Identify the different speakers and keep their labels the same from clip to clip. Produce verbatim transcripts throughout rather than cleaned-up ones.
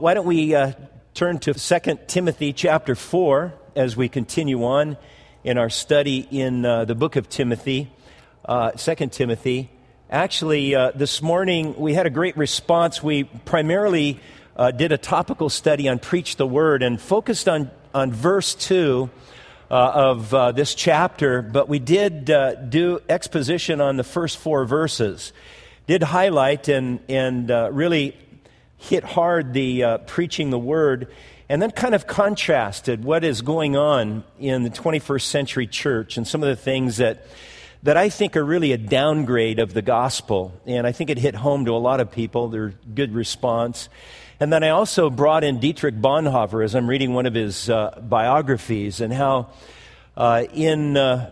Speaker 1: Why don't we uh, turn to Second Timothy chapter four as we continue on in our study in uh, the book of Timothy, uh, Second Timothy. Actually, uh, this morning we had a great response. We primarily uh, did a topical study on Preach the Word and focused on, on verse two uh, of uh, this chapter, but we did uh, do exposition on the first four verses. Did highlight and, and uh, really hit hard the uh, preaching the Word, and then kind of contrasted what is going on in the twenty-first century church and some of the things that that I think are really a downgrade of the gospel. And I think it hit home to a lot of people. There's good response. And then I also brought in Dietrich Bonhoeffer as I'm reading one of his uh, biographies, and how uh, in uh,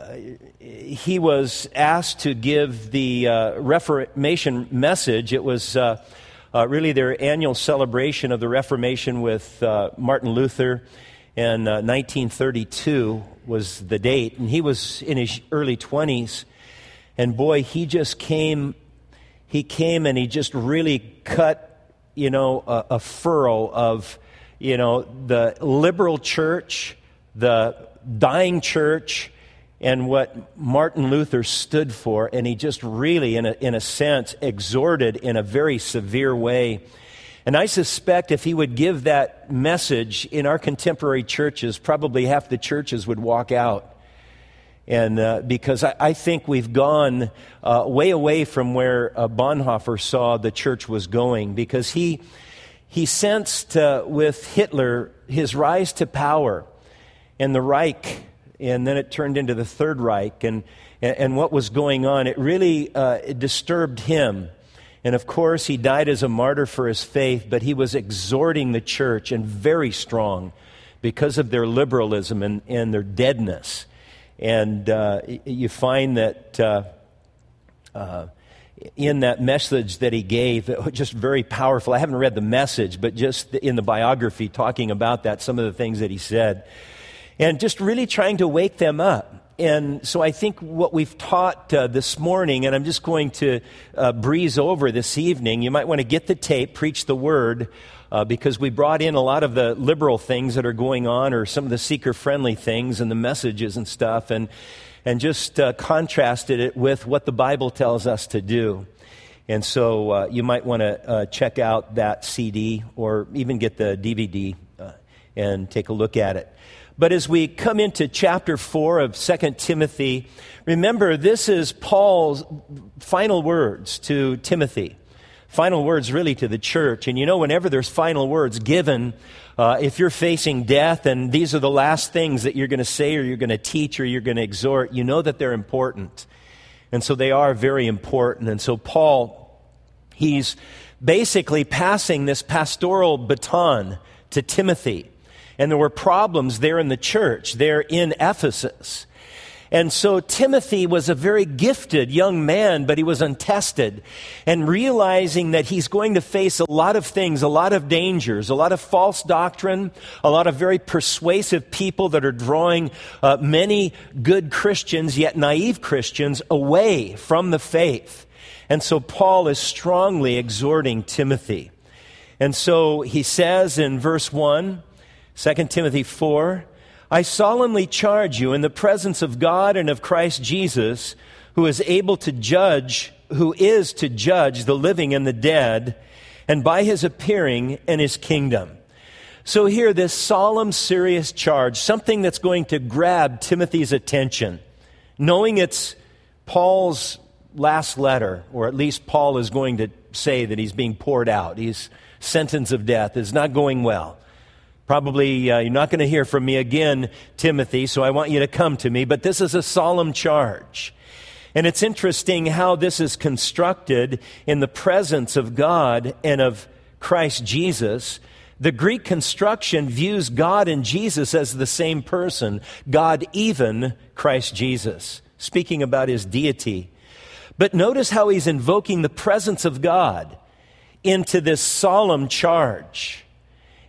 Speaker 1: he was asked to give the uh, Reformation message. It was uh, Uh, really their annual celebration of the Reformation with uh, Martin Luther, and uh, nineteen thirty-two was the date, and he was in his early twenties, and boy, he just came, he came and he just really cut, you know, a, a furrow of, you know, the liberal church, the dying church, and what Martin Luther stood for, and he just really, in a, in a sense, exhorted in a very severe way. And I suspect if he would give that message in our contemporary churches, probably half the churches would walk out. And uh, because I, I think we've gone uh, way away from where uh, Bonhoeffer saw the church was going, because he, he sensed uh, with Hitler his rise to power and the Reich. And then it turned into the Third Reich, and and what was going on. It really uh, it disturbed him. And of course, he died as a martyr for his faith, but he was exhorting the church, and very strong, because of their liberalism and, and their deadness. And uh, you find that uh, uh, in that message that he gave, it was just very powerful. I haven't read the message, but just in the biography talking about that, some of the things that he said. And just really trying to wake them up. And so I think what we've taught uh, this morning, and I'm just going to uh, breeze over this evening, you might want to get the tape, Preach the Word, uh, because we brought in a lot of the liberal things that are going on, or some of the seeker-friendly things and the messages and stuff, and, and just uh, contrasted it with what the Bible tells us to do. And so uh, you might want to uh, check out that C D, or even get the D V D uh, and take a look at it. But as we come into chapter four of Second Timothy, remember, this is Paul's final words to Timothy. Final words really to the church. And you know, whenever there's final words given, uh, if you're facing death and these are the last things that you're going to say or you're going to teach or you're going to exhort, you know that they're important. And so they are very important. And so Paul, he's basically passing this pastoral baton to Timothy. And there were problems there in the church, there in Ephesus. And so Timothy was a very gifted young man, but he was untested. And realizing that he's going to face a lot of things, a lot of dangers, a lot of false doctrine, a lot of very persuasive people that are drawing uh, many good Christians, yet naive Christians, away from the faith. And so Paul is strongly exhorting Timothy. And so he says in verse one, Second Timothy four, I solemnly charge you in the presence of God and of Christ Jesus, who is able to judge, who is to judge the living and the dead, and by his appearing in his kingdom. So here, this solemn, serious charge, something that's going to grab Timothy's attention, knowing it's Paul's last letter, or at least Paul is going to say that he's being poured out. His sentence of death is not going well. Probably uh, you're not going to hear from me again, Timothy, so I want you to come to me. But this is a solemn charge. And it's interesting how this is constructed in the presence of God and of Christ Jesus. The Greek construction views God and Jesus as the same person, God even Christ Jesus, speaking about his deity. But notice how he's invoking the presence of God into this solemn charge.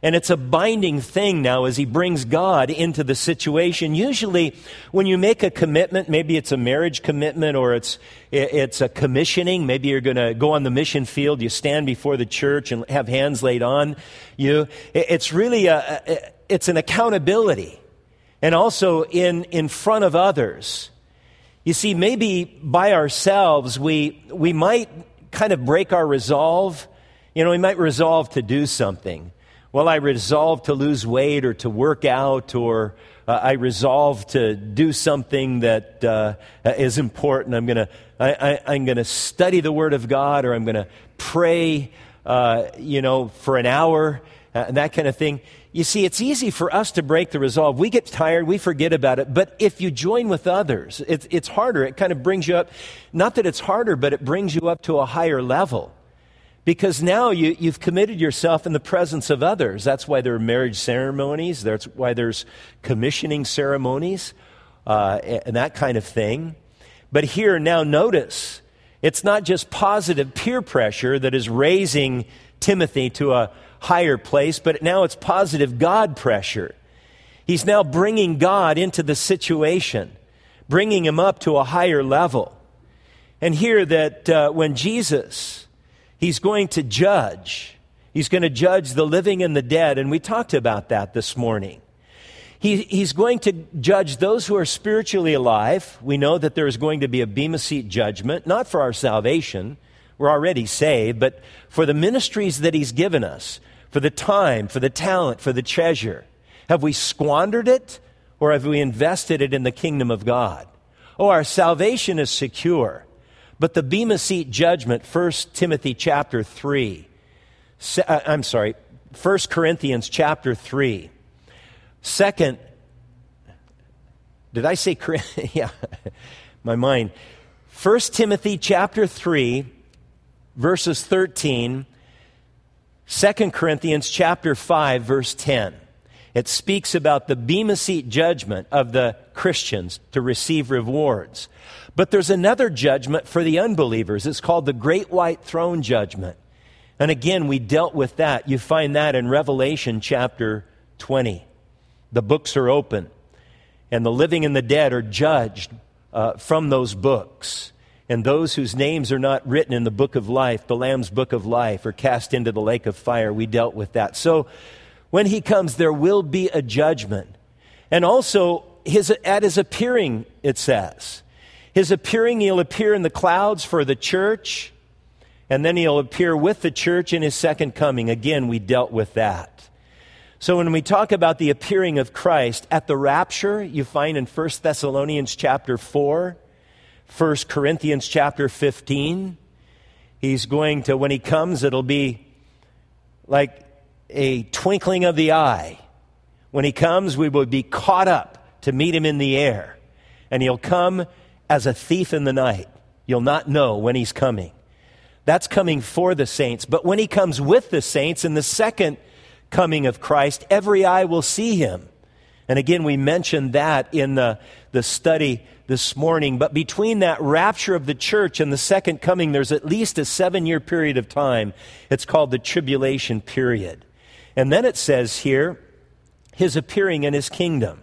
Speaker 1: And it's a binding thing now as he brings God into the situation. Usually when you make a commitment, maybe it's a marriage commitment or it's it's a commissioning. Maybe you're going to go on the mission field. You stand before the church and have hands laid on you. It's really a, it's an accountability. And also in, in front of others. You see, maybe by ourselves we we might kind of break our resolve. You know, we might resolve to do something. Well, I resolve to lose weight or to work out, or uh, I resolve to do something that uh, is important. I'm gonna, I, I, I'm gonna study the Word of God, or I'm gonna pray, uh, you know, for an hour, uh, and that kind of thing. You see, it's easy for us to break the resolve. We get tired, we forget about it. But if you join with others, it's, it's harder. It kind of brings you up. Not that it's harder, but it brings you up to a higher level. Because now you, you've committed yourself in the presence of others. That's why there are marriage ceremonies. That's why there's commissioning ceremonies uh, and that kind of thing. But here, now notice, it's not just positive peer pressure that is raising Timothy to a higher place, but now it's positive God pressure. He's now bringing God into the situation, bringing him up to a higher level. And here that uh, when Jesus... He's going to judge. He's going to judge the living and the dead. And we talked about that this morning. He, he's going to judge those who are spiritually alive. We know that there is going to be a Bema Seat judgment, not for our salvation. We're already saved, but for the ministries that he's given us, for the time, for the talent, for the treasure. Have we squandered it, or have we invested it in the kingdom of God? Oh, our salvation is secure. But the Bema Seat judgment, First Timothy chapter three, uh, I'm sorry, First Corinthians chapter three, Second, did I say, yeah, my mind. First Timothy chapter three, verses thirteen, Second Corinthians chapter five, verse ten. It speaks about the Bema Seat judgment of the Christians to receive rewards. But there's another judgment for the unbelievers. It's called the Great White Throne Judgment. And again, we dealt with that. You find that in Revelation chapter twenty. The books are open, and the living and the dead are judged uh, from those books. And those whose names are not written in the book of life, the Lamb's book of life, are cast into the lake of fire. We dealt with that. So when he comes, there will be a judgment. And also, his, at his appearing, it says, his appearing, he'll appear in the clouds for the church, and then he'll appear with the church in his second coming. Again, we dealt with that. So when we talk about the appearing of Christ at the rapture, you find in First Thessalonians chapter four, First Corinthians chapter fifteen, he's going to, when he comes, it'll be like a twinkling of the eye. When he comes, we will be caught up to meet him in the air. And he'll come as a thief in the night. You'll not know when he's coming. That's coming for the saints. But when he comes with the saints in the second coming of Christ, every eye will see him. And again, we mentioned that in the, the study this morning. But between that rapture of the church and the second coming, there's at least a seven-year period of time. It's called the tribulation period. And then it says here, his appearing in his kingdom.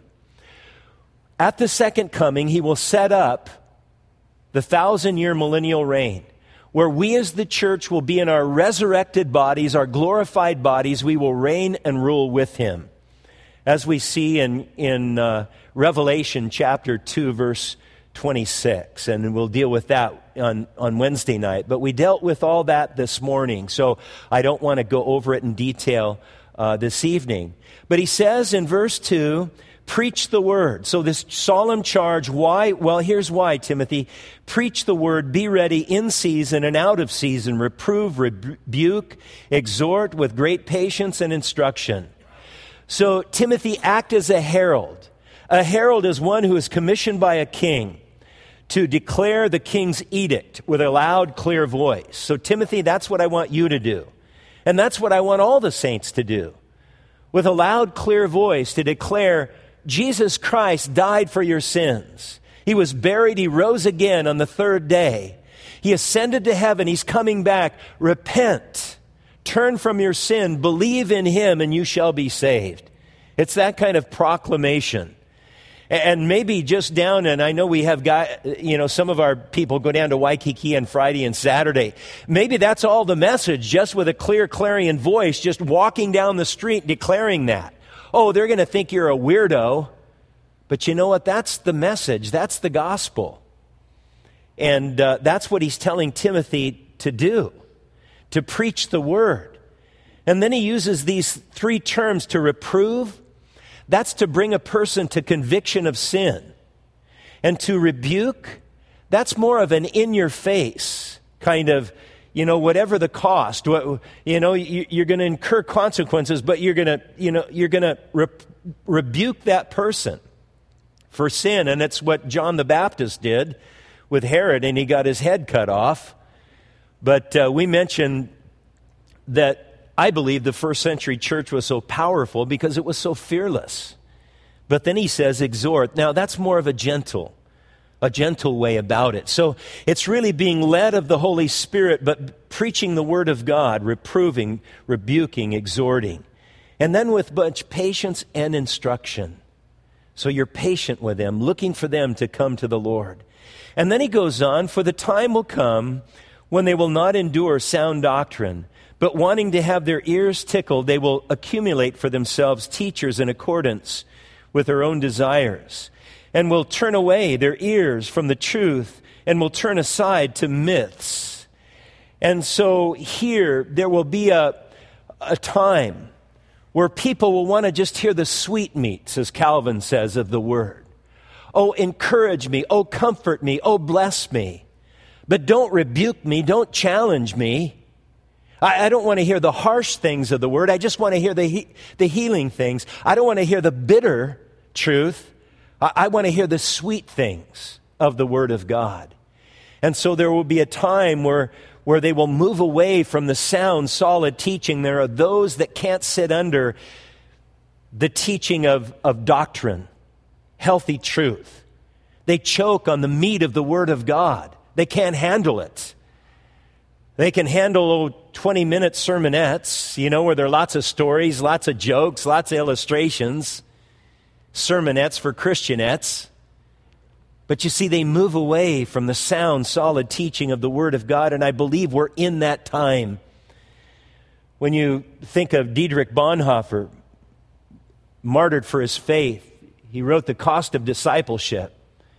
Speaker 1: At the second coming, he will set up the thousand-year millennial reign, where we as the church will be in our resurrected bodies, our glorified bodies. We will reign and rule with him. As we see in, in uh, Revelation chapter two, verse twenty-six. And we'll deal with that on, on Wednesday night. But we dealt with all that this morning, so I don't want to go over it in detail uh, this evening. But he says in verse two, preach the word. So this solemn charge, why? Well, here's why, Timothy. Preach the word, be ready in season and out of season. Reprove, rebuke, exhort with great patience and instruction. So, Timothy, act as a herald. A herald is one who is commissioned by a king to declare the king's edict with a loud, clear voice. So, Timothy, that's what I want you to do. And that's what I want all the saints to do. With a loud, clear voice to declare Jesus Christ died for your sins. He was buried. He rose again on the third day. He ascended to heaven. He's coming back. Repent. turn from your sin, believe in him, and you shall be saved. It's that kind of proclamation. And maybe just down, and I know we have got, you know, some of our people go down to Waikiki on Friday and Saturday. Maybe that's all the message, just with a clear clarion voice, just walking down the street declaring that. Oh, they're going to think you're a weirdo. But you know what? That's the message. That's the gospel. And uh, that's what he's telling Timothy to do, to preach the word. And then he uses these three terms: to reprove. That's to bring a person to conviction of sin. And to rebuke, that's more of an in-your-face kind of, you know, whatever the cost. You know, you're going to incur consequences, but you're going to, you know, you're going to re- rebuke that person for sin. And it's what John the Baptist did with Herod, and he got his head cut off. But uh, we mentioned that I believe the first century church was so powerful because it was so fearless. But then he says exhort. Now that's more of a gentle, a gentle way about it. So it's really being led of the Holy Spirit, but preaching the word of God, reproving, rebuking, exhorting. And then with much patience and instruction. So you're patient with them, looking for them to come to the Lord. And then he goes on, for the time will come when they will not endure sound doctrine, but wanting to have their ears tickled, they will accumulate for themselves teachers in accordance with their own desires, and will turn away their ears from the truth, and will turn aside to myths. And so here, there will be a, a time where people will want to just hear the sweetmeats, as Calvin says, of the word. Oh, encourage me. Oh, comfort me. Oh, bless me. But don't rebuke me. Don't challenge me. I, I don't want to hear the harsh things of the word. I just want to hear the, he, the healing things. I don't want to hear the bitter truth. I, I want to hear the sweet things of the word of God. And so there will be a time where where they will move away from the sound, solid teaching. There are those that can't sit under the teaching of, of doctrine, healthy truth. They choke on the meat of the Word of God. They can't handle it. They can handle twenty-minute sermonettes, you know, where there are lots of stories, lots of jokes, lots of illustrations, sermonettes for Christianettes. But you see, they move away from the sound, solid teaching of the Word of God, and I believe we're in that time. When you think of Dietrich Bonhoeffer, martyred for his faith, he wrote The Cost of Discipleship.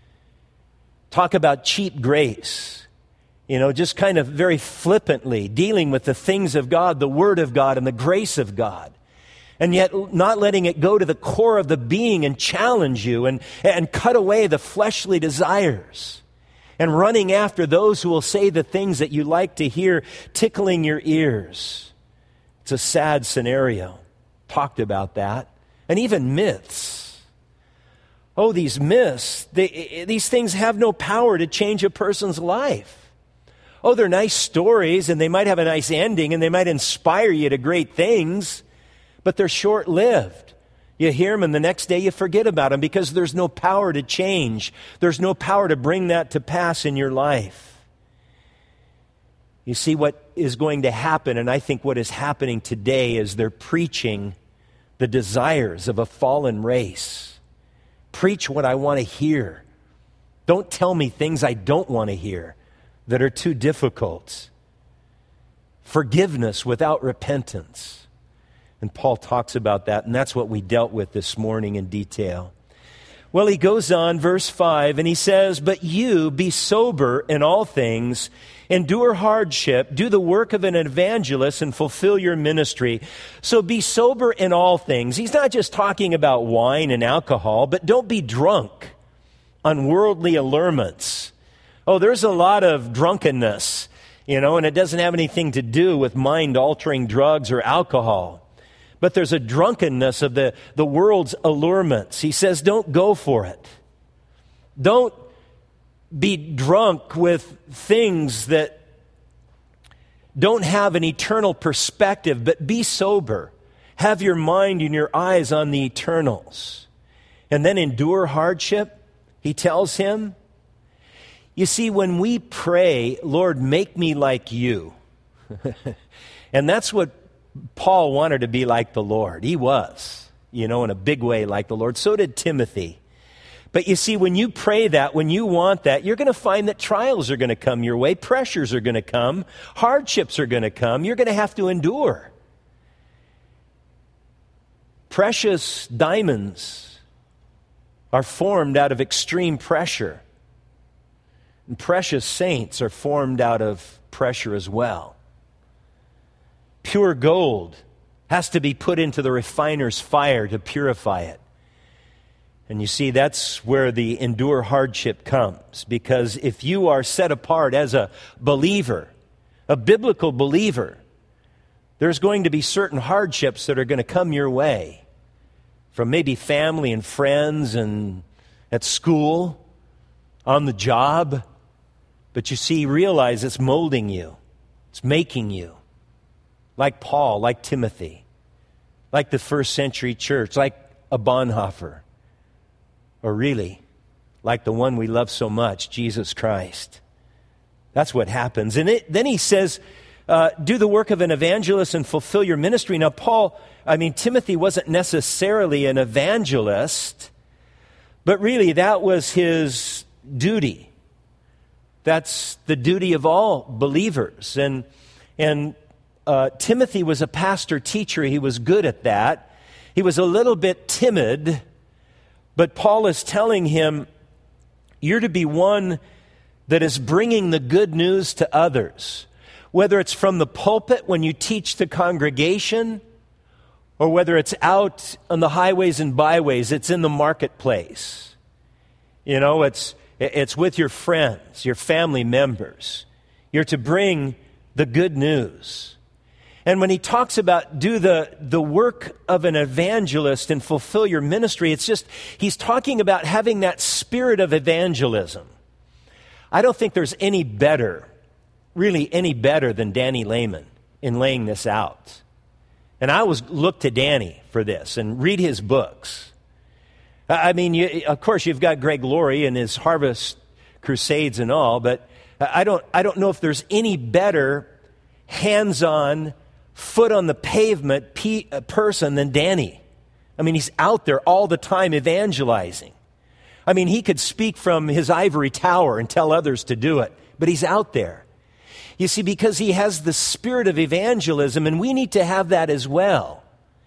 Speaker 1: Talk about cheap grace, you know, just kind of very flippantly dealing with the things of God, the Word of God, and the grace of God. And yet not letting it go to the core of the being and challenge you and, and cut away the fleshly desires. And running after those who will say the things that you like to hear, tickling your ears. It's a sad scenario. Talked about that. And even myths. Oh, these myths, they, these things have no power to change a person's life. Oh, they're nice stories and they might have a nice ending and they might inspire you to great things. But they're short-lived. You hear them and the next day you forget about them because there's no power to change. There's no power to bring that to pass in your life. You see what is going to happen, and I think what is happening today is they're preaching the desires of a fallen race. Preach what I want to hear. Don't tell me things I don't want to hear that are too difficult. Forgiveness without repentance. And Paul talks about that, and that's what we dealt with this morning in detail. Well, he goes on, verse five, and he says, but you be sober in all things, endure hardship, do the work of an evangelist, and fulfill your ministry. So be sober in all things. He's not just talking about wine and alcohol, but don't be drunk on worldly allurements. Oh, there's a lot of drunkenness, you know, and it doesn't have anything to do with mind-altering drugs or alcohol. But there's a drunkenness of the, the world's allurements. He says, don't go for it. Don't be drunk with things that don't have an eternal perspective, but be sober. Have your mind and your eyes on the eternals. And then endure hardship, he tells him. You see, when we pray, Lord, make me like you. And that's what Paul wanted to be like the Lord. He was, you know, in a big way like the Lord. So did Timothy. But you see, when you pray that, when you want that, you're going to find that trials are going to come your way, pressures are going to come, hardships are going to come. You're going to have to endure. Precious diamonds are formed out of extreme pressure. And precious saints are formed out of pressure as well. Pure gold has to be put into the refiner's fire to purify it. And you see, that's where the endure hardship comes. Because if you are set apart as a believer, a biblical believer, there's going to be certain hardships that are going to come your way from maybe family and friends and at school, on the job. But you see, realize it's molding you. It's making you. Like Paul, like Timothy, like the first century church, like a Bonhoeffer. Or really, like the one we love so much, Jesus Christ. That's what happens. And it, then he says, uh, do the work of an evangelist and fulfill your ministry. Now, Paul, I mean, Timothy wasn't necessarily an evangelist, but really that was his duty. That's the duty of all believers. And, and uh, Timothy was a pastor teacher. He was good at that. He was a little bit timid. But Paul is telling him, you're to be one that is bringing the good news to others. Whether it's from the pulpit when you teach the congregation, or whether it's out on the highways and byways, it's in the marketplace. You know, it's, it's with your friends, your family members. You're to bring the good news. And when he talks about do the, the work of an evangelist and fulfill your ministry, it's just, he's talking about having that spirit of evangelism. I don't think there's any better, really any better than Danny Lehman in laying this out. And I always look to Danny for this and read his books. I mean, you, of course, you've got Greg Laurie and his Harvest Crusades and all, but I don't, I don't know if there's any better hands-on, foot on the pavement pe- person than Danny. I mean, he's out there all the time evangelizing. I mean, he could speak from his ivory tower and tell others to do it, but he's out there. You see, because he has the spirit of evangelism, and we need to have that as well.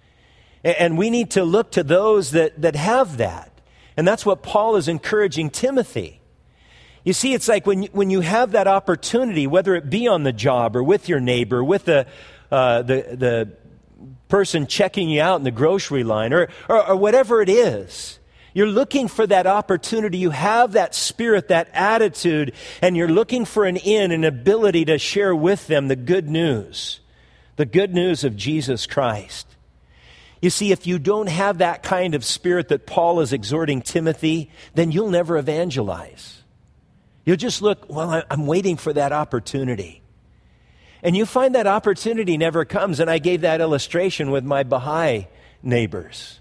Speaker 1: And we need to look to those that, that have that. And that's what Paul is encouraging Timothy. You see, it's like when, when you have that opportunity, whether it be on the job or with your neighbor, with the Uh, the the person checking you out in the grocery line, or, or or whatever it is, you're looking for that opportunity. You have that spirit, that attitude, and you're looking for an in, an ability to share with them the good news, the good news of Jesus Christ. You see, if you don't have that kind of spirit that Paul is exhorting Timothy, then you'll never evangelize. You'll just look, well, I'm waiting for that opportunity. And you find that opportunity never comes. And I gave that illustration with my Baha'i neighbors.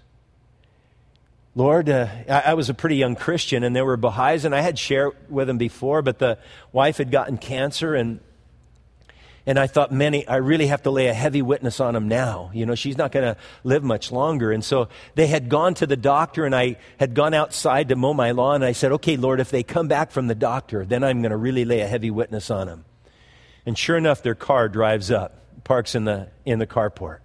Speaker 1: Lord, uh, I, I was a pretty young Christian, and there were Baha'is, and I had shared with them before, but the wife had gotten cancer, and and I thought, many, I really have to lay a heavy witness on them now. You know, she's not going to live much longer. And so they had gone to the doctor, and I had gone outside to mow my lawn, and I said, okay, Lord, if they come back from the doctor, then I'm going to really lay a heavy witness on them. And sure enough, their car drives up, parks in the in the carport.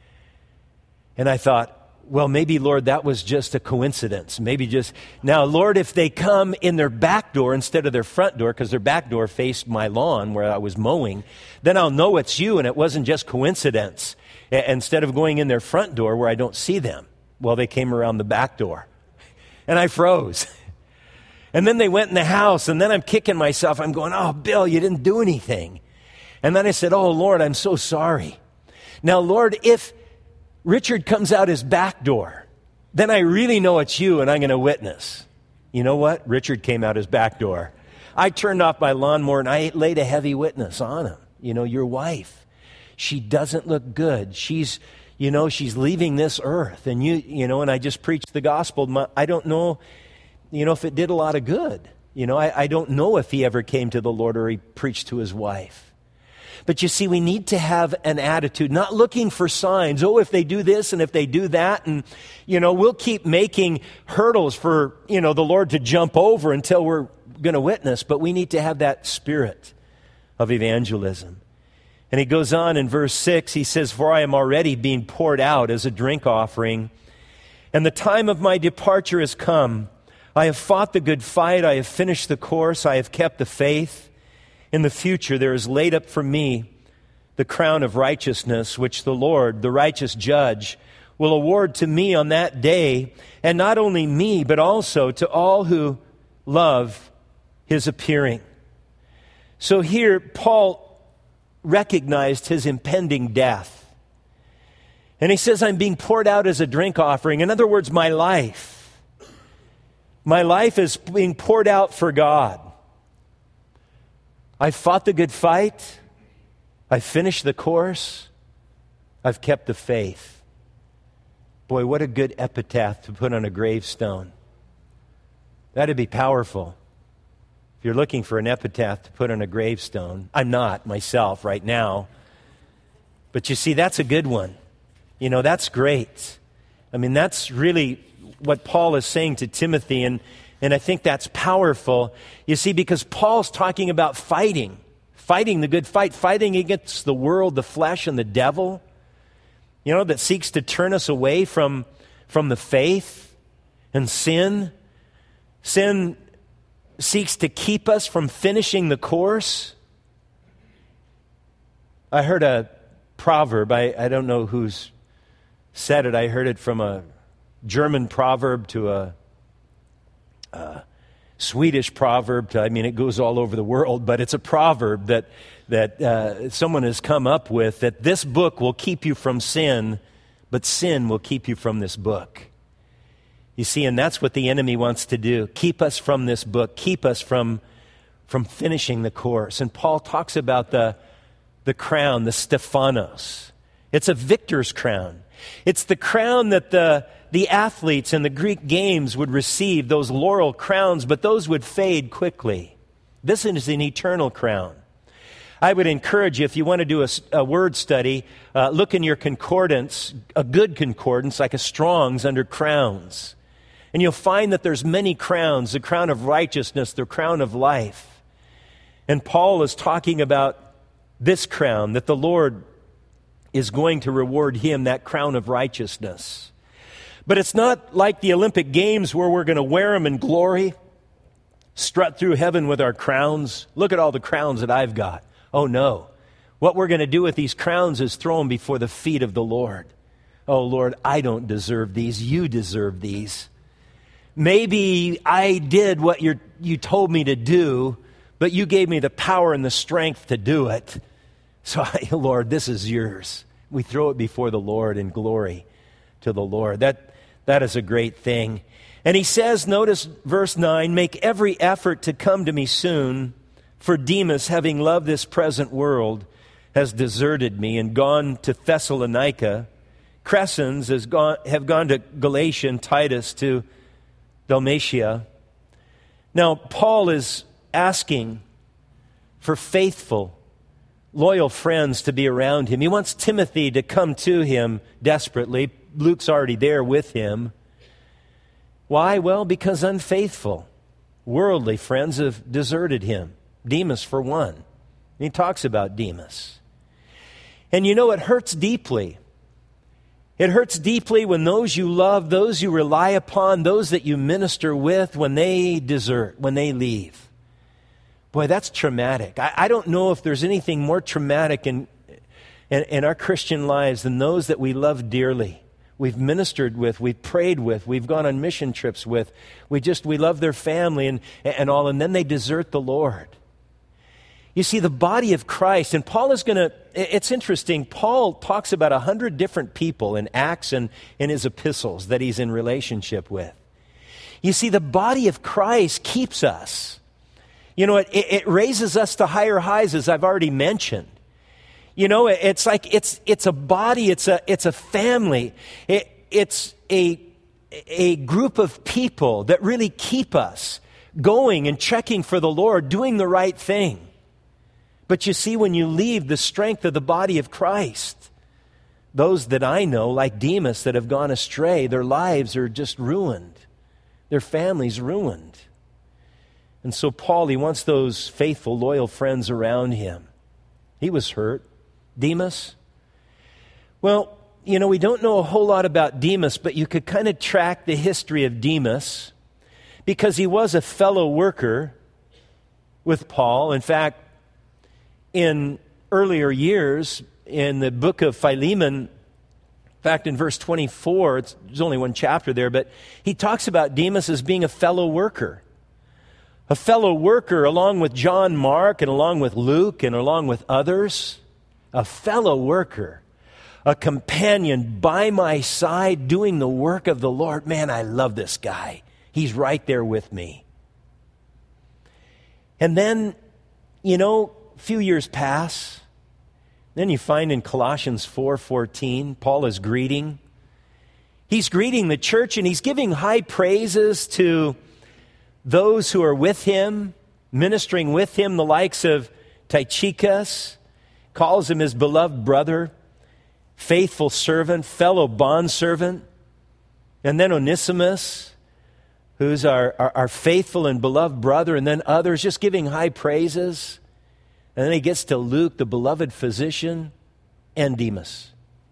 Speaker 1: And I thought, well, maybe, Lord, that was just a coincidence. Maybe just, now, Lord, if they come in their back door instead of their front door, because their back door faced my lawn where I was mowing, then I'll know it's you and it wasn't just coincidence. Instead of going in their front door where I don't see them, well, they came around the back door. And I froze. And then they went in the house, and then I'm kicking myself. I'm going, oh, Bill, you didn't do anything. And then I said, oh, Lord, I'm so sorry. Now, Lord, if Richard comes out his back door, then I really know it's you, and I'm going to witness. You know what? Richard came out his back door. I turned off my lawnmower, and I laid a heavy witness on him. You know, your wife, she doesn't look good. She's, you know, she's leaving this earth. And, you, you know, and I just preached the gospel. I don't know, you know, if it did a lot of good. You know, I, I don't know if he ever came to the Lord or he preached to his wife. But you see, we need to have an attitude, not looking for signs. Oh, if they do this and if they do that, and, you know, we'll keep making hurdles for, you know, the Lord to jump over until we're going to witness. But we need to have that spirit of evangelism. And he goes on in verse six, he says, "For I am already being poured out as a drink offering, and the time of my departure has come. I have fought the good fight, I have finished the course, I have kept the faith. In the future there is laid up for me the crown of righteousness, which the Lord, the righteous judge, will award to me on that day, and not only me, but also to all who love his appearing." So here, Paul recognized his impending death. And he says, I'm being poured out as a drink offering. In other words, my life. My life is being poured out for God. I've fought the good fight. I've finished the course. I've kept the faith. Boy, what a good epitaph to put on a gravestone. That'd be powerful. If you're looking for an epitaph to put on a gravestone, I'm not myself right now. But you see, that's a good one. You know, that's great. I mean, that's really what Paul is saying to Timothy, and And I think that's powerful, you see, because Paul's talking about fighting, fighting the good fight, fighting against the world, the flesh, and the devil, you know, that seeks to turn us away from, from the faith and sin. Sin seeks to keep us from finishing the course. I heard a proverb, I, I don't know who's said it, I heard it from a German proverb to a Uh, Swedish proverb. To, I mean, it goes all over the world, but it's a proverb that that uh, someone has come up with, that this book will keep you from sin, but sin will keep you from this book. You see, and that's what the enemy wants to do. Keep us from this book. Keep us from, from finishing the course. And Paul talks about the, the crown, the Stephanos. It's a victor's crown. It's the crown that the The athletes in the Greek games would receive, those laurel crowns, but those would fade quickly. This is an eternal crown. I would encourage you, if you want to do a, a word study, uh, look in your concordance, a good concordance, like a Strong's, under crowns. And you'll find that there's many crowns, the crown of righteousness, the crown of life. And Paul is talking about this crown, that the Lord is going to reward him, that crown of righteousness. But it's not like the Olympic Games where we're going to wear them in glory, strut through heaven with our crowns. Look at all the crowns that I've got. Oh, no. What we're going to do with these crowns is throw them before the feet of the Lord. Oh, Lord, I don't deserve these. You deserve these. Maybe I did what you're, you told me to do, but you gave me the power and the strength to do it. So, Lord, this is yours. We throw it before the Lord in glory to the Lord. That That is a great thing. And he says, notice verse nine, "Make every effort to come to me soon, for Demas, having loved this present world, has deserted me and gone to Thessalonica. Crescens has gone, have gone to Galatia, and Titus to Dalmatia." Now, Paul is asking for faithful, loyal friends to be around him. He wants Timothy to come to him desperately. Luke's already there with him. Why? Well, because unfaithful, worldly friends have deserted him. Demas, for one. And he talks about Demas. And you know, it hurts deeply. It hurts deeply when those you love, those you rely upon, those that you minister with, when they desert, when they leave. Boy, that's traumatic. I, I don't know if there's anything more traumatic in, in, in our Christian lives than those that we love dearly. We've ministered with, we've prayed with, we've gone on mission trips with. We just, we love their family and, and all, and then they desert the Lord. You see, the body of Christ, and Paul is going to, it's interesting, Paul talks about a hundred different people in Acts and in his epistles that he's in relationship with. You see, the body of Christ keeps us. You know, it, it raises us to higher highs, as I've already mentioned. You know, it's like it's it's a body, it's a it's a family, it, it's a a group of people that really keep us going and checking for the Lord, doing the right thing. But you see, when you leave the strength of the body of Christ, those that I know, like Demas, that have gone astray, their lives are just ruined. Their families ruined. And so Paul, he wants those faithful, loyal friends around him. He was hurt. Demas? Well, you know, we don't know a whole lot about Demas, but you could kind of track the history of Demas because he was a fellow worker with Paul. In fact, in earlier years, in the book of Philemon, in fact, in verse twenty-four, it's, there's only one chapter there, but he talks about Demas as being a fellow worker. A fellow worker along with John Mark and along with Luke and along with others. A fellow worker. A companion by my side doing the work of the Lord. Man, I love this guy. He's right there with me. And then, you know, a few years pass. Then you find in Colossians four fourteen, Paul is greeting. He's greeting the church and he's giving high praises to those who are with him, ministering with him, the likes of Tychicus, calls him his beloved brother, faithful servant, fellow bondservant. And then Onesimus, who's our, our, our faithful and beloved brother, and then others, just giving high praises. And then he gets to Luke, the beloved physician, and Demas.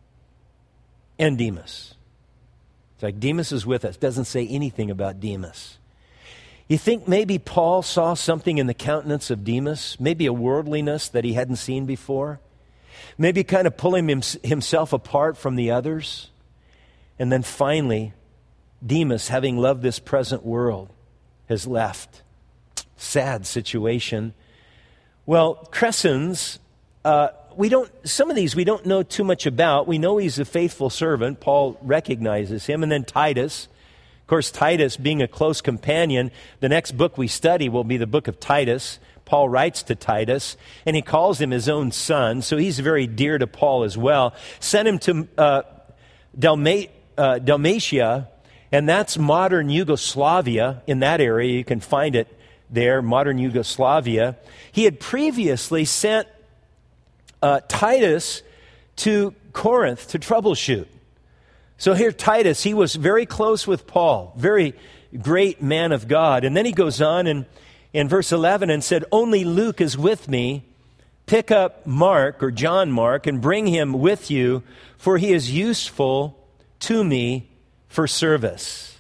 Speaker 1: And Demas. It's like Demas is with us. Doesn't say anything about Demas. You think maybe Paul saw something in the countenance of Demas? Maybe a worldliness that he hadn't seen before? Maybe kind of pulling him, himself apart from the others? And then finally, Demas, having loved this present world, has left. Sad situation. Well, Crescens, uh, we don't. Some of these we don't know too much about. We know he's a faithful servant. Paul recognizes him. And then Titus. Of course, Titus being a close companion, the next book we study will be the book of Titus. Paul writes to Titus, and he calls him his own son, so he's very dear to Paul as well. Sent him to uh, Dalma- uh, Dalmatia, and that's modern Yugoslavia. In that area, you can find it there, modern Yugoslavia. He had previously sent uh, Titus to Corinth to troubleshoot. So here Titus, he was very close with Paul, very great man of God. And then he goes on in, in verse eleven and said, "Only Luke is with me. Pick up Mark," or John Mark, "and bring him with you, for he is useful to me for service."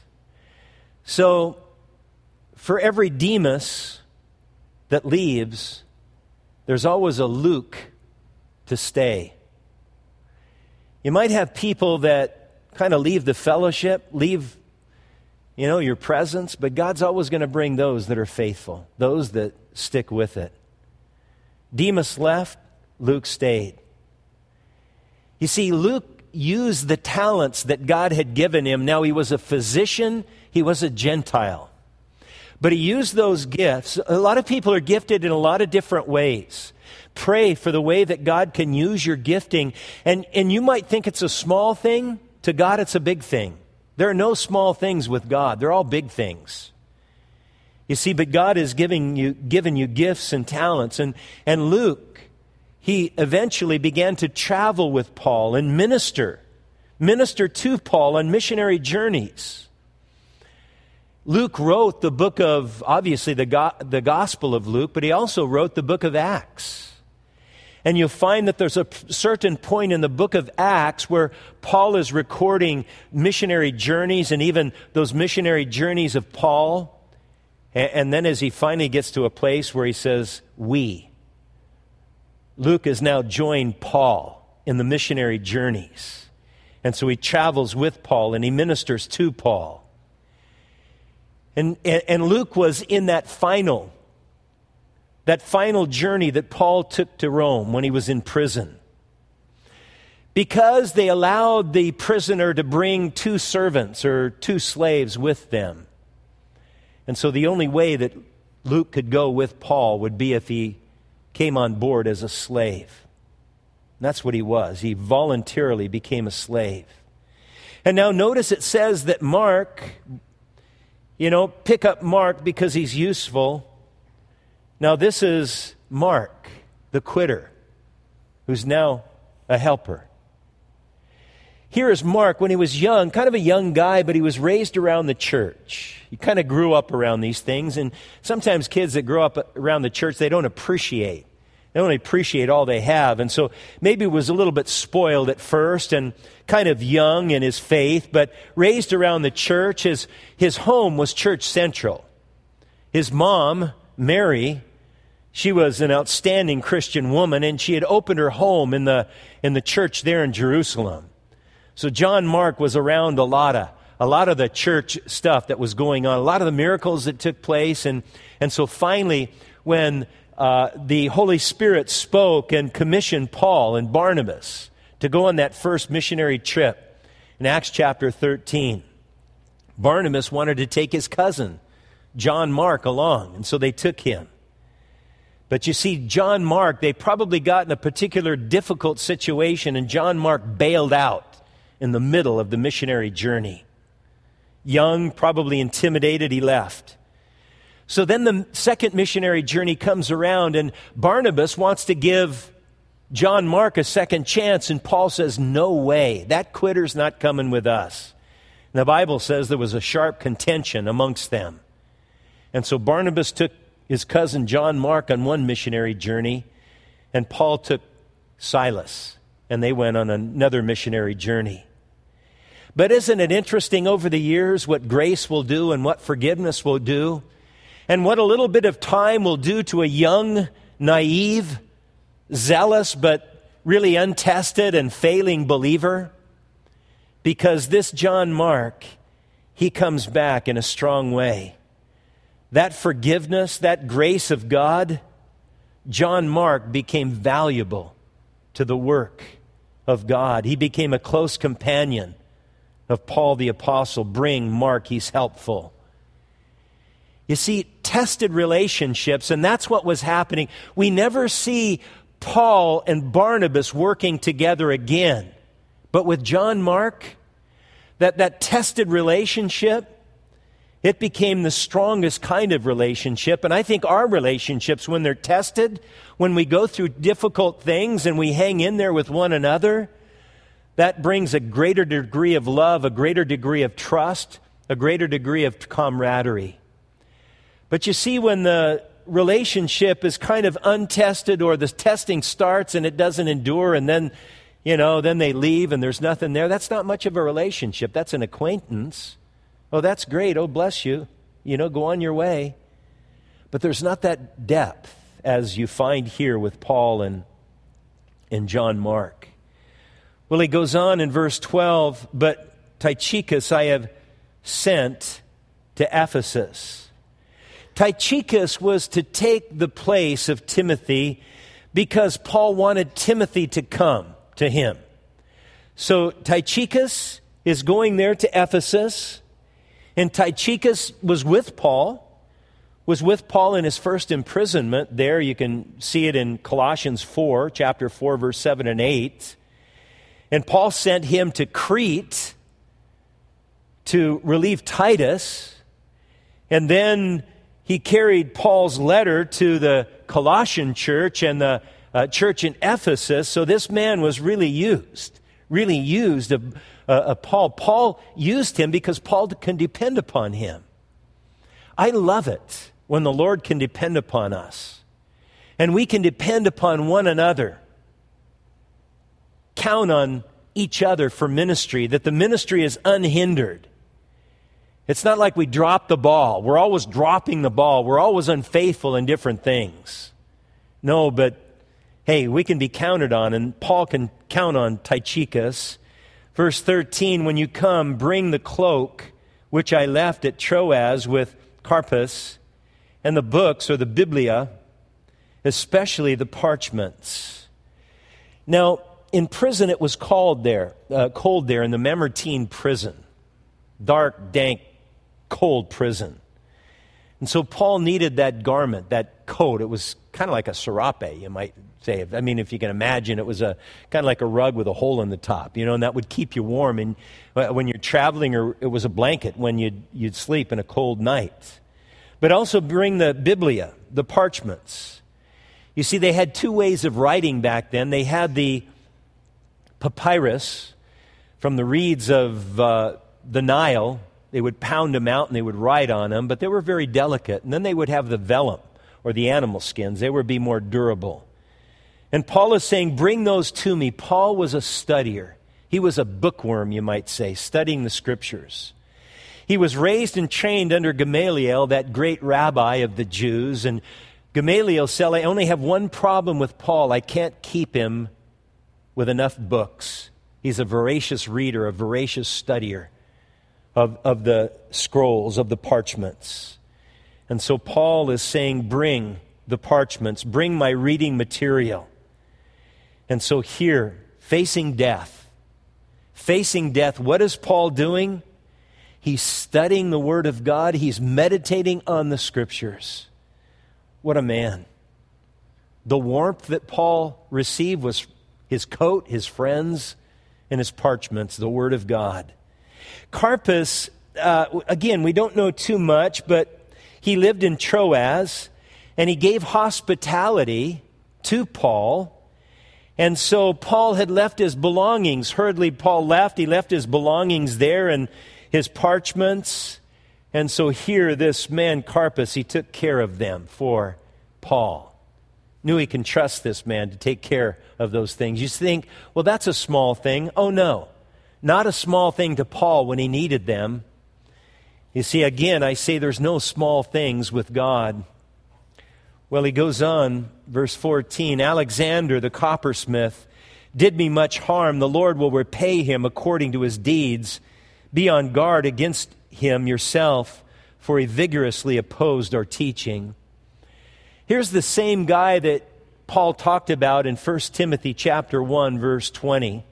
Speaker 1: So for every Demas that leaves, there's always a Luke to stay. You might have people that kind of leave the fellowship, leave, you know, your presence, but God's always going to bring those that are faithful, those that stick with it. Demas left, Luke stayed. You see, Luke used the talents that God had given him. Now, he was a physician, he was a Gentile. But he used those gifts. A lot of people are gifted in a lot of different ways. Pray for the way that God can use your gifting. And, and you might think it's a small thing. To God, it's a big thing. There are no small things with God. They're all big things. You see, but God is giving you, given you gifts and talents. And, and Luke, he eventually began to travel with Paul and minister, minister to Paul on missionary journeys. Luke wrote the book of, obviously, the, go- the Gospel of Luke, but he also wrote the book of Acts. And you'll find that there's a certain point in the book of Acts where Paul is recording missionary journeys and even those missionary journeys of Paul. And then as he finally gets to a place where he says, "we." Luke has now joined Paul in the missionary journeys. And so he travels with Paul and he ministers to Paul. And, and Luke was in that final That final journey that Paul took to Rome when he was in prison. Because they allowed the prisoner to bring two servants or two slaves with them. And so the only way that Luke could go with Paul would be if he came on board as a slave. And that's what he was. He voluntarily became a slave. And now notice it says that Mark, you know, pick up Mark because he's useful. Now, this is Mark. the quitter, who's now a helper. Here is Mark when he was young, kind of a young guy, but he was raised around the church. He kind of grew up around these things, and sometimes kids that grow up around the church, they don't appreciate. They don't appreciate all they have, and so maybe was a little bit spoiled at first and kind of young in his faith, but raised around the church. His, his home was church central. His mom, Mary, she was an outstanding Christian woman, and she had opened her home in the, in the church there in Jerusalem. So John Mark was around a lot of a lot of the church stuff that was going on, a lot of the miracles that took place, and and so finally, when uh, the Holy Spirit spoke and commissioned Paul and Barnabas to go on that first missionary trip in Acts chapter thirteen, Barnabas wanted to take his cousin John Mark along, and so they took him. But you see, John Mark, they probably got in a particular difficult situation, and John Mark bailed out in the middle of the missionary journey. Young, probably intimidated, he left. So then the second missionary journey comes around, and Barnabas wants to give John Mark a second chance, and Paul says, no way, that quitter's not coming with us. And the Bible says there was a sharp contention amongst them. And so Barnabas took his cousin John Mark on one missionary journey, and Paul took Silas, and they went on another missionary journey. But isn't it interesting over the years what grace will do and what forgiveness will do, and what a little bit of time will do to a young, naive, zealous, but really untested and failing believer? Because this John Mark, he comes back in a strong way. That forgiveness, that grace of God, John Mark became valuable to the work of God. He became a close companion of Paul the Apostle. Bring Mark, he's helpful. You see, tested relationships, and that's what was happening. We never see Paul and Barnabas working together again. But with John Mark, that, that tested relationship, it became the strongest kind of relationship. And I think our relationships, when they're tested, when we go through difficult things and we hang in there with one another, that brings a greater degree of love, a greater degree of trust, a greater degree of camaraderie. But you see, when the relationship is kind of untested, or the testing starts and it doesn't endure, and then, you know, then they leave and there's nothing there, that's not much of a relationship. That's an acquaintance. Oh, that's great. Oh, bless you. You know, go on your way. But there's not that depth as you find here with Paul and, and John Mark. Well, he goes on in verse twelve, but Tychicus I have sent to Ephesus. Tychicus was to take the place of Timothy because Paul wanted Timothy to come to him. So Tychicus is going there to Ephesus, and Tychicus was with Paul, was with Paul in his first imprisonment. There you can see it in Colossians four, chapter four, verse seven and eight. And Paul sent him to Crete to relieve Titus. And then he carried Paul's letter to the Colossian church and the uh, church in Ephesus. So this man was really used, really used of, uh, of Paul. Paul used him because Paul can depend upon him. I love it when the Lord can depend upon us. And we can depend upon one another. Count on each other for ministry, that the ministry is unhindered. It's not like we drop the ball. We're always dropping the ball. We're always unfaithful in different things. No, but hey, we can be counted on, and Paul can count on Tychicus. Verse thirteen, when you come, bring the cloak which I left at Troas with Carpus, and the books, or the Biblia, especially the parchments. Now, in prison, it was called there, uh, cold there in the Mamertine prison. Dark, dank, cold prison. And so Paul needed that garment, that coat. It was kind of like a serape, you might say. I mean, if you can imagine, it was a kind of like a rug with a hole in the top, you know, and that would keep you warm and when you're traveling, or it was a blanket when you'd, you'd sleep in a cold night. But also bring the Biblia, the parchments. You see, they had two ways of writing back then. They had the papyrus from the reeds of uh, the Nile. They would pound them out and they would write on them, but they were very delicate. And then they would have the vellum, or the animal skins. They would be more durable. And Paul is saying, bring those to me. Paul was a studier. He was a bookworm, you might say, studying the Scriptures. He was raised and trained under Gamaliel, that great rabbi of the Jews. And Gamaliel said, I only have one problem with Paul. I can't keep him with enough books. He's a voracious reader, a voracious studier of, of the scrolls, of the parchments. And so Paul is saying, bring the parchments, bring my reading material. And so here, facing death, facing death, what is Paul doing? He's studying the Word of God. He's meditating on the Scriptures. What a man. The warmth that Paul received was his coat, his friends, and his parchments, the Word of God. Carpus, uh, again, we don't know too much, but he lived in Troas, and he gave hospitality to Paul. And so Paul had left his belongings. Hurriedly, Paul left. He left his belongings there and his parchments. And so here, this man, Carpus, he took care of them for Paul. Knew he can trust this man to take care of those things. You think, well, that's a small thing. Oh, no. Not a small thing to Paul when he needed them. You see, again, I say there's no small things with God. Well, he goes on, verse fourteen, Alexander, the coppersmith, did me much harm. The Lord will repay him according to his deeds. Be on guard against him yourself, for he vigorously opposed our teaching. Here's the same guy that Paul talked about in First Timothy chapter one, verse twenty.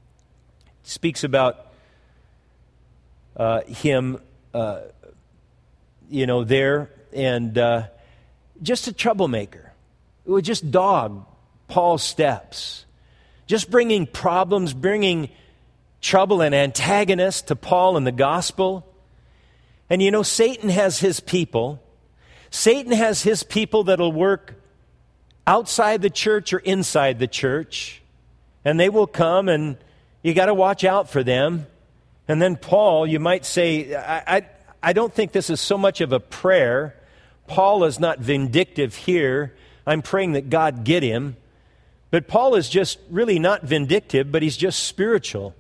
Speaker 1: He speaks about uh, him, uh, you know, there, and uh, just a troublemaker. It would just dog Paul's steps. Just bringing problems, bringing trouble and antagonists to Paul and the gospel. And you know, Satan has his people. Satan has his people that'll work outside the church or inside the church. And they will come, and you got to watch out for them. And then Paul, you might say, I, I, I don't think this is so much of a prayer. Paul is not vindictive here. I'm praying that God get him. But Paul is just really not vindictive, but he's just spiritual.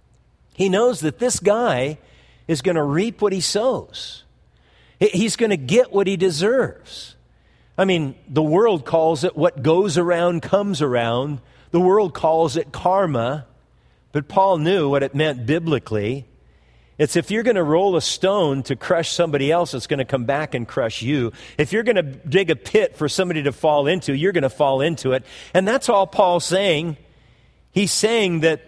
Speaker 1: He knows that this guy is going to reap what he sows. He's going to get what he deserves. I mean, the world calls it what goes around comes around. The world calls it karma. But Paul knew what it meant biblically. It's if you're going to roll a stone to crush somebody else, it's going to come back and crush you. If you're going to dig a pit for somebody to fall into, you're going to fall into it. And that's all Paul's saying. He's saying that,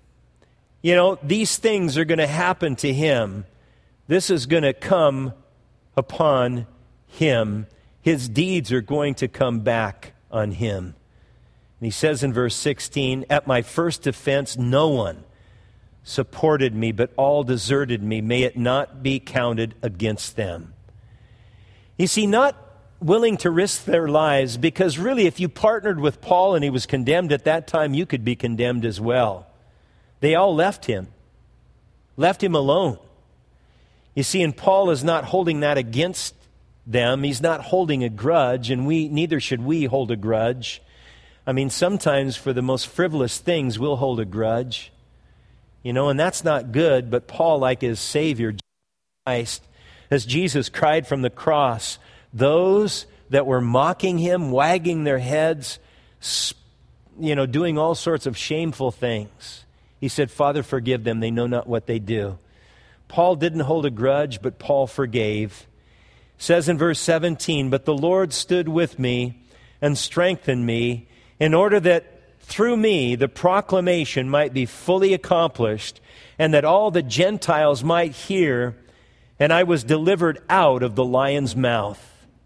Speaker 1: you know, these things are going to happen to him. This is going to come upon him. His deeds are going to come back on him. And he says in verse sixteen, at my first offense, no one supported me, but all deserted me. May it not be counted against them. You see, not willing to risk their lives, because really if you partnered with Paul and he was condemned at that time, you could be condemned as well. They all left him, left him alone. You see, and Paul is not holding that against them. He's not holding a grudge, and we neither should we hold a grudge. I mean, sometimes for the most frivolous things, we'll hold a grudge. You know, and that's not good, but Paul, like his Savior, Christ, as Jesus cried from the cross, those that were mocking him, wagging their heads, you know, doing all sorts of shameful things, he said, Father, forgive them, they know not what they do. Paul didn't hold a grudge, but Paul forgave. It says in verse seventeen, but the Lord stood with me and strengthened me in order that through me the proclamation might be fully accomplished and that all the Gentiles might hear, and I was delivered out of the lion's mouth.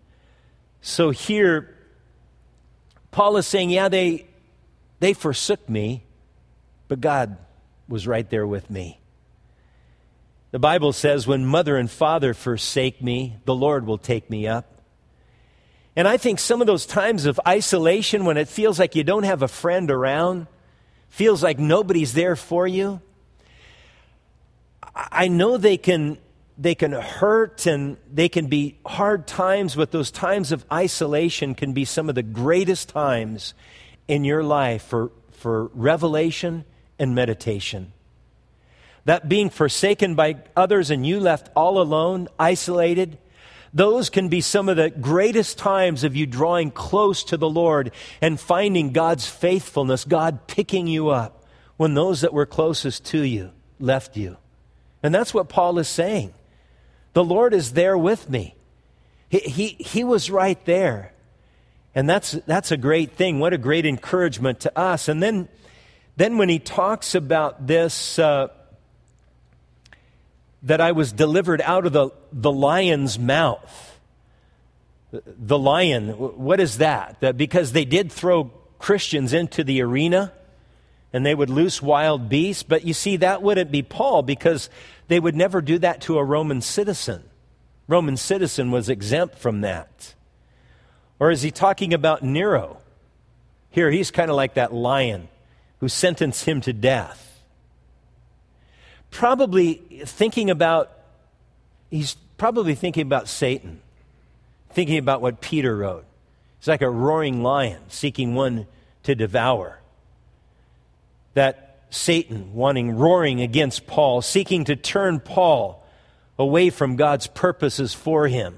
Speaker 1: So here, Paul is saying, yeah, they, they forsook me, but God was right there with me. The Bible says, when mother and father forsake me, the Lord will take me up. And I think some of those times of isolation when it feels like you don't have a friend around, feels like nobody's there for you, I know they can they can hurt and they can be hard times, but those times of isolation can be some of the greatest times in your life for, for revelation and meditation. That being forsaken by others and you left all alone, isolated, those can be some of the greatest times of you drawing close to the Lord and finding God's faithfulness, God picking you up when those that were closest to you left you. And that's what Paul is saying. The Lord is there with me. He, he, he was right there. And that's, that's a great thing. What a great encouragement to us. And then, then when he talks about this, uh, that I was delivered out of the, the lion's mouth. The lion, what is that? That because they did throw Christians into the arena and they would loose wild beasts. But you see, that wouldn't be Paul because they would never do that to a Roman citizen. Roman citizen was exempt from that. Or is he talking about Nero? Here, he's kind of like that lion who sentenced him to death. Probably thinking about, he's probably thinking about Satan, thinking about what Peter wrote. He's like a roaring lion seeking one to devour. That Satan wanting, roaring against Paul, seeking to turn Paul away from God's purposes for him.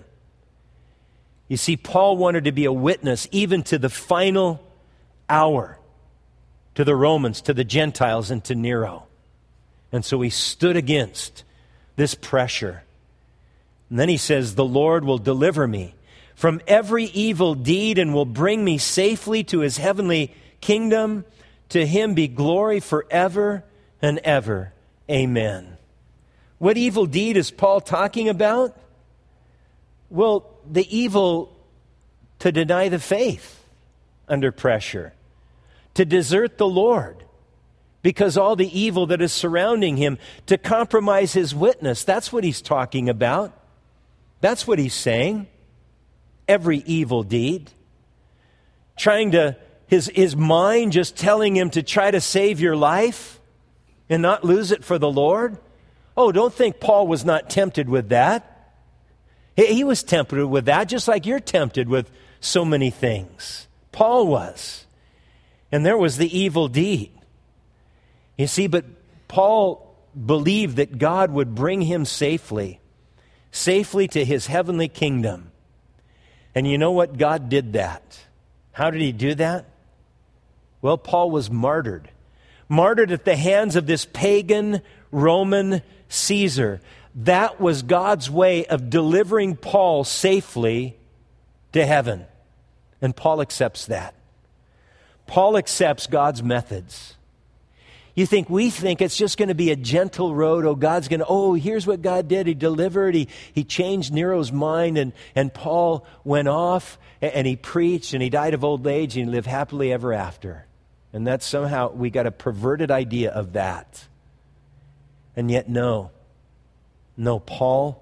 Speaker 1: You see, Paul wanted to be a witness even to the final hour, to the Romans, to the Gentiles, and to Nero. And so he stood against this pressure. And then he says, the Lord will deliver me from every evil deed and will bring me safely to his heavenly kingdom. To him be glory forever and ever. Amen. What evil deed is Paul talking about? Well, the evil to deny the faith under pressure, to desert the Lord because all the evil that is surrounding him, to compromise his witness. That's what he's talking about. That's what he's saying. Every evil deed. Trying to, his, his mind just telling him to try to save your life and not lose it for the Lord. Oh, don't think Paul was not tempted with that. He, he was tempted with that, just like you're tempted with so many things. Paul was. And there was the evil deed. You see, but Paul believed that God would bring him safely, safely to his heavenly kingdom. And you know what? God did that. How did he do that? Well, Paul was martyred. Martyred at the hands of this pagan Roman Caesar. That was God's way of delivering Paul safely to heaven. And Paul accepts that. Paul accepts God's methods. You think, we think it's just going to be a gentle road. Oh, God's going to, oh, here's what God did. He delivered. He, he changed Nero's mind. And, and Paul went off and, and he preached and he died of old age and he lived happily ever after. And that's somehow, we got a perverted idea of that. And yet, no. No, Paul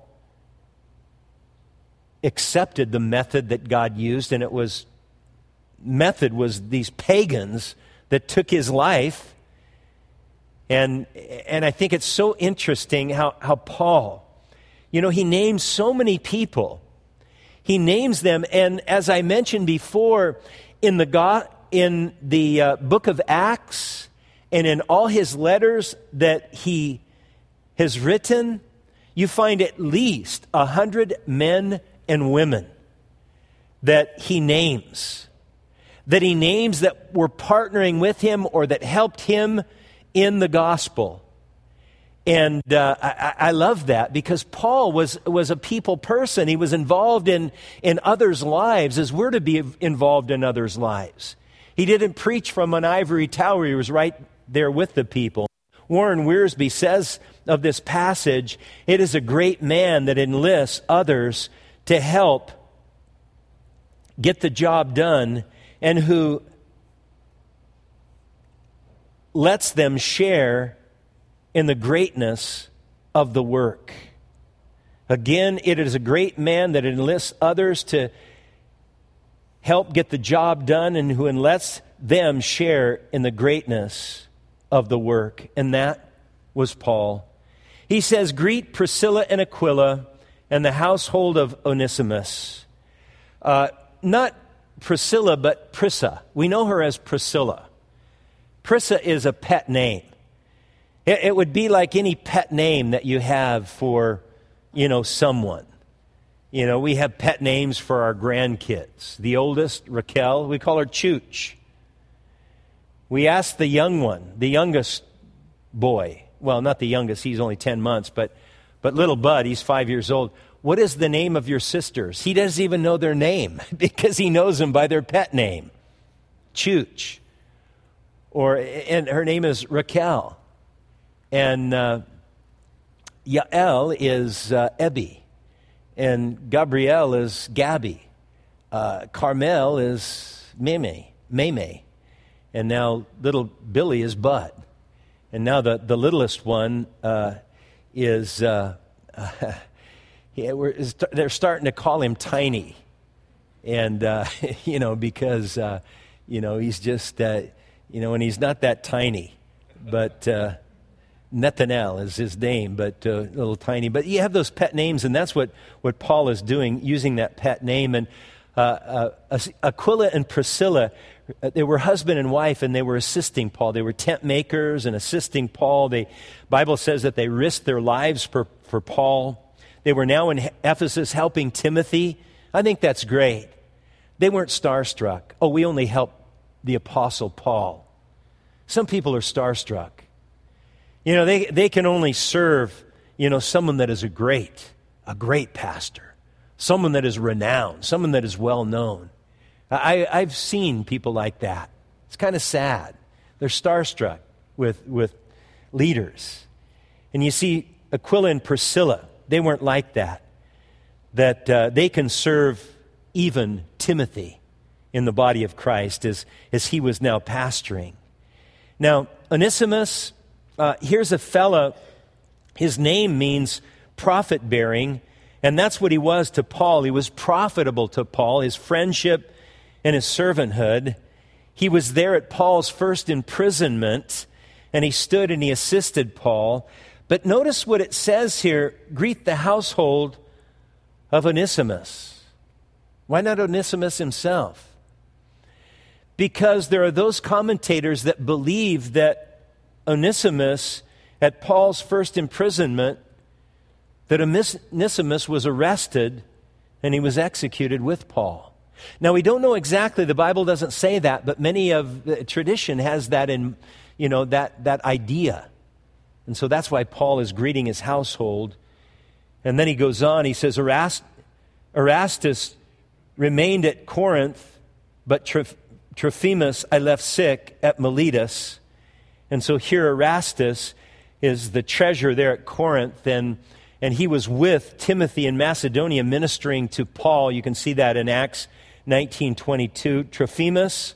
Speaker 1: accepted the method that God used. And it was, method was these pagans that took his life. And and I think it's so interesting how, how Paul, you know, he names so many people. He names them, and as I mentioned before, in the God, in the uh, book of Acts and in all his letters that he has written, you find at least a hundred men and women that he names. That he names that were partnering with him or that helped him in the gospel. And uh, I, I love that because Paul was, was a people person. He was involved in, in others' lives as we're to be involved in others' lives. He didn't preach from an ivory tower. He was right there with the people. Warren Wiersbe says of this passage, it is a great man that enlists others to help get the job done and who lets them share in the greatness of the work. Again, it is a great man that enlists others to help get the job done and who lets them share in the greatness of the work. And that was Paul. He says, greet Priscilla and Aquila and the household of Onesimus. Uh, not Priscilla, but Prissa. We know her as Priscilla. Prissa is a pet name. It, it would be like any pet name that you have for, you know, someone. You know, we have pet names for our grandkids. The oldest, Raquel, we call her Chooch. We asked the young one, the youngest boy, well, not the youngest, he's only ten months, but, but little Bud, he's five years old. What is the name of your sisters? He doesn't even know their name because he knows them by their pet name, Chooch. Or, and her name is Raquel. And uh, Yael is uh, Ebby. And Gabrielle is Gabby. Uh, Carmel is Meme, Meme. And now little Billy is Bud. And now the, the littlest one uh, is, uh, uh, yeah, we're, is, they're starting to call him Tiny. And, uh, you know, because, uh, you know, he's just, uh, you know, and he's not that tiny. But uh, Nathanael is his name, but uh, little tiny. But you have those pet names, and that's what, what Paul is doing, using that pet name. And uh, uh, Aquila and Priscilla, they were husband and wife, and they were assisting Paul. They were tent makers and assisting Paul. The Bible says that they risked their lives for, for Paul. They were now in Ephesus helping Timothy. I think that's great. They weren't starstruck. Oh, we only help the Apostle Paul. Some people are starstruck. You know, they, they can only serve, you know, someone that is a great, a great pastor, someone that is renowned, someone that is well known. I, I've seen people like that. It's kind of sad. They're starstruck with, with leaders. And you see, Aquila and Priscilla, they weren't like that. That uh, they can serve even Timothy in the body of Christ as, as he was now pastoring. Now, Onesimus, uh, here's a fella, his name means profit-bearing, and that's what he was to Paul. He was profitable to Paul, his friendship and his servanthood. He was there at Paul's first imprisonment, and he stood and he assisted Paul. But notice what it says here, greet the household of Onesimus. Why not Onesimus himself? Because there are those commentators that believe that Onesimus, at Paul's first imprisonment, that Onesimus was arrested and he was executed with Paul. Now, we don't know exactly, the Bible doesn't say that, but many of the tradition has that in, you know, that, that idea. And so that's why Paul is greeting his household. And then he goes on, he says, Erast- Erastus remained at Corinth, but Troph- Trophimus I left sick at Miletus. And so here Erastus is the treasurer there at Corinth, and, and he was with Timothy in Macedonia ministering to Paul. You can see that in Acts nineteen twenty-two. Trophimus,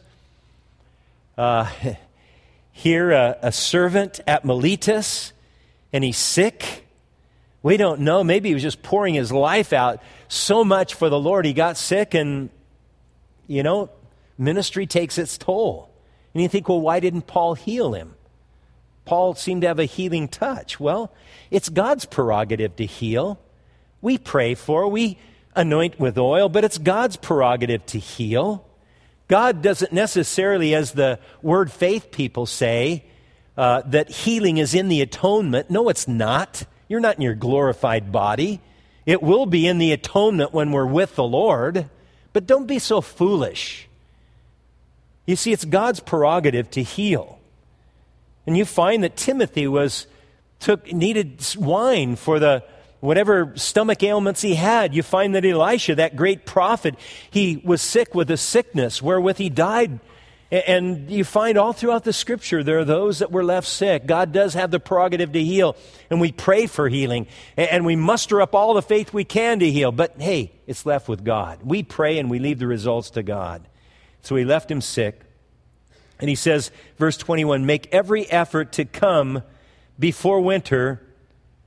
Speaker 1: uh, here a, a servant at Miletus, and he's sick. We don't know. Maybe he was just pouring his life out so much for the Lord. He got sick, and, you know, ministry takes its toll. And you think, well, why didn't Paul heal him? Paul seemed to have a healing touch. Well, it's God's prerogative to heal. We pray for, we anoint with oil, but it's God's prerogative to heal. God doesn't necessarily, as the word faith people say, uh, that healing is in the atonement. No, it's not. You're not in your glorified body. It will be in the atonement when we're with the Lord. But don't be so foolish. You see, it's God's prerogative to heal. And you find that Timothy was took needed wine for the whatever stomach ailments he had. You find that Elisha, that great prophet, he was sick with a sickness wherewith he died. And you find all throughout the Scripture there are those that were left sick. God does have the prerogative to heal, and we pray for healing, and we muster up all the faith we can to heal. But hey, it's left with God. We pray and we leave the results to God. So he left him sick. And he says, verse twenty-one, make every effort to come before winter.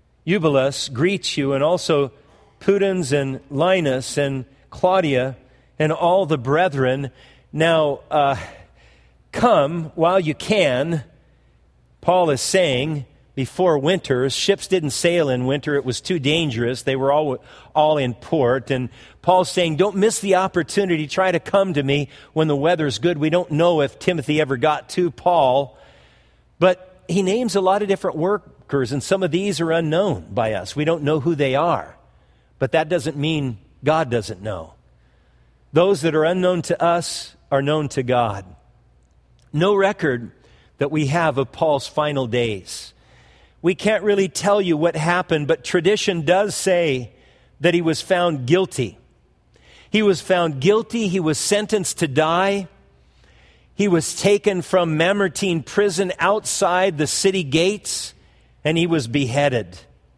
Speaker 1: Eubulus greets you, and also Pudens and Linus and Claudia and all the brethren. Now, uh, come while you can, Paul is saying, before winter. Ships didn't sail in winter. It was too dangerous. They were all, all in port. And Paul's saying, don't miss the opportunity. Try to come to me when the weather's good. We don't know if Timothy ever got to Paul, but he names a lot of different workers, and some of these are unknown by us. We don't know who they are, but that doesn't mean God doesn't know. Those that are unknown to us are known to God. No record that we have of Paul's final days. We can't really tell you what happened, but tradition does say that he was found guilty. He was found guilty. He was sentenced to die. He was taken from Mamertine prison outside the city gates, and he was beheaded.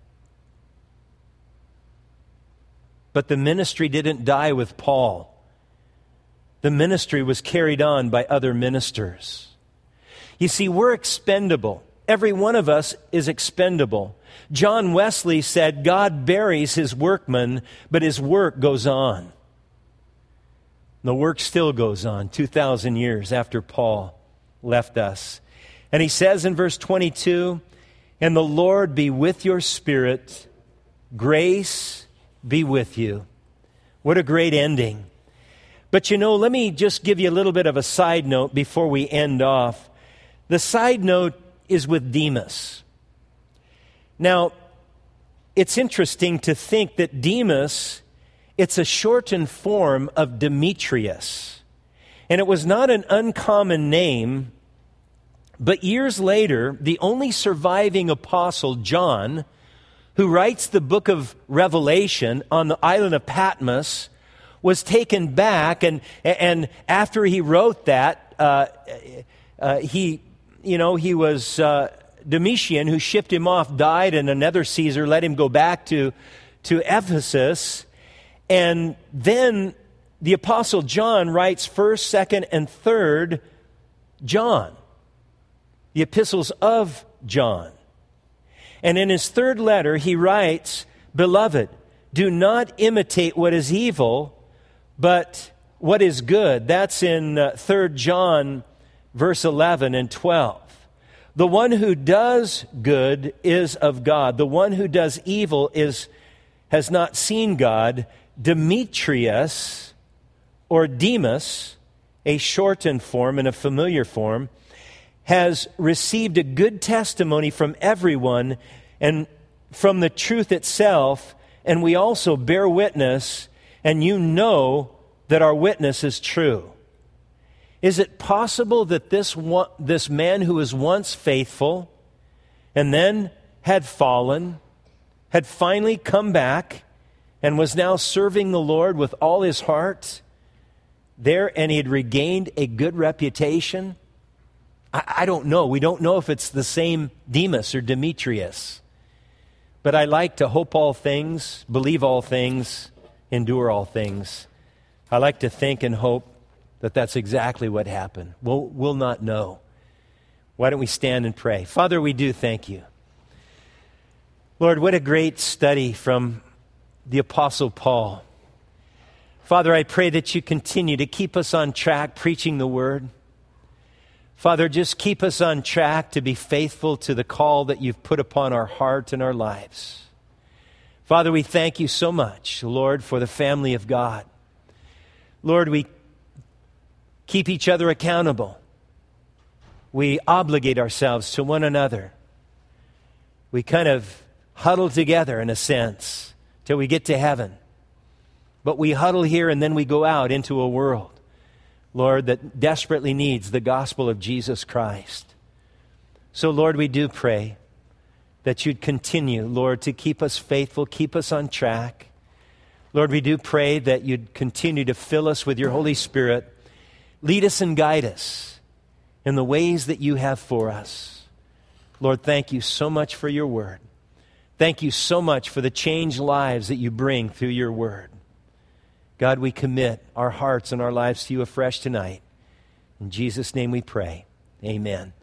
Speaker 1: But the ministry didn't die with Paul. The ministry was carried on by other ministers. You see, we're expendable. Every one of us is expendable. John Wesley said, God buries his workmen, but his work goes on. The work still goes on two thousand years after Paul left us. And he says in verse twenty-two, and the Lord be with your spirit, grace be with you. What a great ending. But you know, let me just give you a little bit of a side note before we end off. The side note is with Demas. Now, it's interesting to think that Demas, it's a shortened form of Demetrius. And it was not an uncommon name, but years later, the only surviving apostle, John, who writes the book of Revelation on the island of Patmos, was taken back, and, and after he wrote that, uh, uh, he... You know, he was, uh, Domitian, who shipped him off, died, and another Caesar let him go back to, to Ephesus. And then the Apostle John writes first, second, and third John, the epistles of John. And in his third letter, he writes, Beloved, do not imitate what is evil, but what is good. That's in uh, third John verse eleven and twelve. The one who does good is of God. The one who does evil is has not seen God. Demetrius, or Demas, a shortened form and a familiar form, has received a good testimony from everyone and from the truth itself, and we also bear witness, and you know that our witness is true. Is it possible that this one, this man who was once faithful and then had fallen, had finally come back and was now serving the Lord with all his heart there, and he had regained a good reputation? I, I don't know. We don't know if it's the same Demas or Demetrius. But I like to hope all things, believe all things, endure all things. I like to think and hope that that's exactly what happened. We'll, we'll not know. Why don't we stand and pray? Father, we do thank you. Lord, what a great study from the Apostle Paul. Father, I pray that you continue to keep us on track preaching the word. Father, just keep us on track to be faithful to the call that you've put upon our heart and our lives. Father, we thank you so much, Lord, for the family of God. Lord, we keep each other accountable. We obligate ourselves to one another. We kind of huddle together in a sense till we get to heaven. But we huddle here and then we go out into a world, Lord, that desperately needs the gospel of Jesus Christ. So, Lord, we do pray that you'd continue, Lord, to keep us faithful, keep us on track. Lord, we do pray that you'd continue to fill us with your Holy Spirit. Lead us and guide us in the ways that you have for us. Lord, thank you so much for your word. Thank you so much for the changed lives that you bring through your word. God, we commit our hearts and our lives to you afresh tonight. In Jesus' name we pray. Amen.